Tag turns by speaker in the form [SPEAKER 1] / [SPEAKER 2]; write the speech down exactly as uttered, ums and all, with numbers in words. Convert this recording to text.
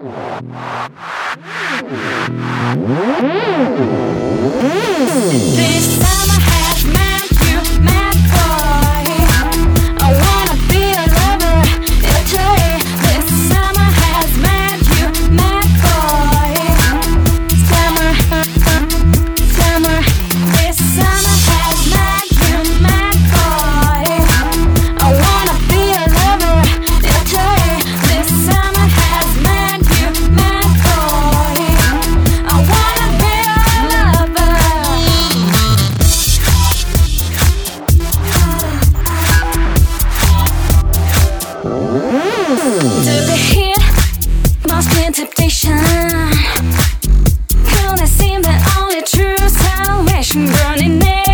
[SPEAKER 1] This summer has meant you, mad boy. I wanna be a lover, a toy. This summer has meant you, mad boy. Summer, summer. This summer has meant you, mad boy. I wanna be a lover, a toy. This summer has meant you, mad boy. I wanna be a lover. To be hit, lost in temptation. Could it seem the only true salvation burning in?